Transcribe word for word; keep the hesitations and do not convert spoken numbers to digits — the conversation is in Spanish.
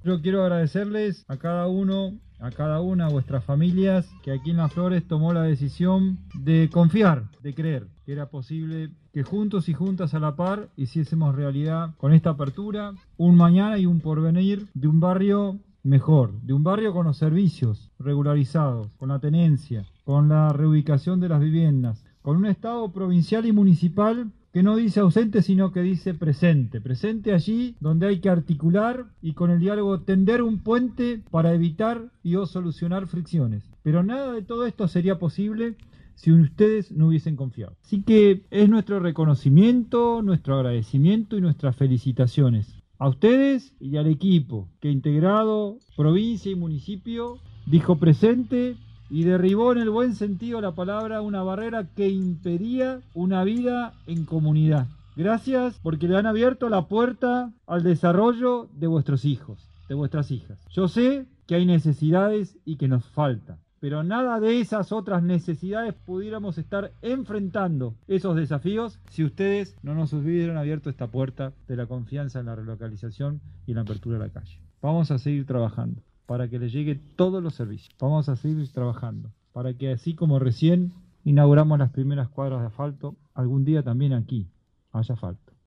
Yo quiero agradecerles a cada uno, a cada una de vuestras familias que aquí en Las Flores tomó la decisión de confiar, de creer que era posible que juntos y juntas a la par hiciésemos realidad con esta apertura un mañana y un porvenir de un barrio mejor, de un barrio con los servicios regularizados, con la tenencia, con la reubicación de las viviendas, con un Estado provincial y municipal que no dice ausente, sino que dice presente. Presente allí donde hay que articular y con el diálogo tender un puente para evitar y o solucionar fricciones. Pero nada de todo esto sería posible si ustedes no hubiesen confiado. Así que es nuestro reconocimiento, nuestro agradecimiento y nuestras felicitaciones a ustedes y al equipo que integrado provincia y municipio dijo presente y derribó en el buen sentido de la palabra una barrera que impedía una vida en comunidad. Gracias porque le han abierto la puerta al desarrollo de vuestros hijos, de vuestras hijas. Yo sé que hay necesidades y que nos falta, pero nada de esas otras necesidades pudiéramos estar enfrentando esos desafíos si ustedes no nos hubieran abierto esta puerta de la confianza en la relocalización y en la apertura de la calle. Vamos a seguir trabajando para que les llegue todos los servicios. Vamos a seguir trabajando para que así como recién inauguramos las primeras cuadras de asfalto, algún día también aquí haya asfalto.